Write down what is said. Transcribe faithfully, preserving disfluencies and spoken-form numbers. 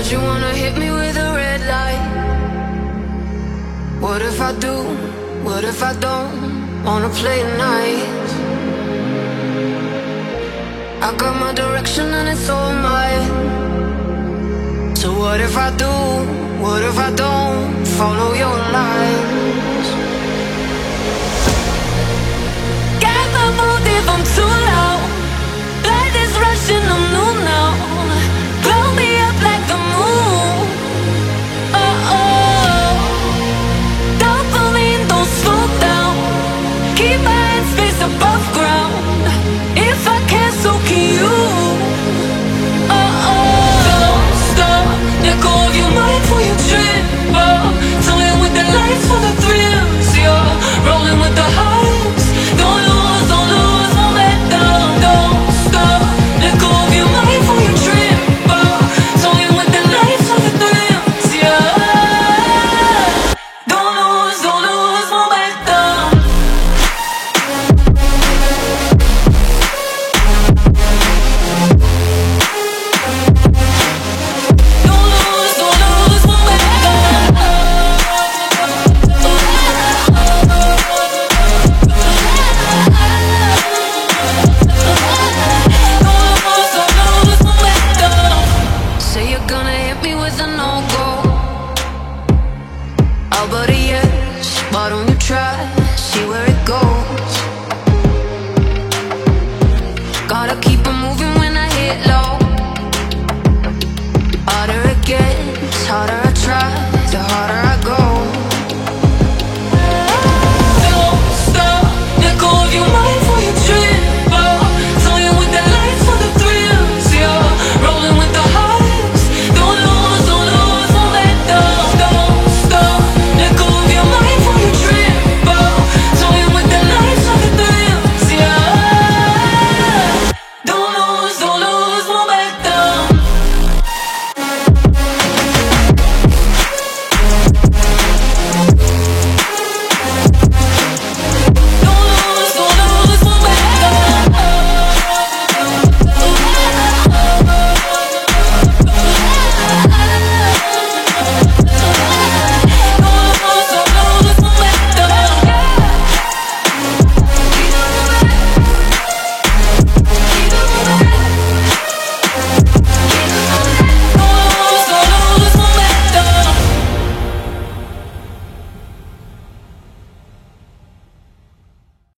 said you wanna hit me with a red light. What if I do? What if I don't wanna play nice? I got my direction and it's all mine. So what if I do? What if I don't follow your lines? Get the motive, I'm too loud.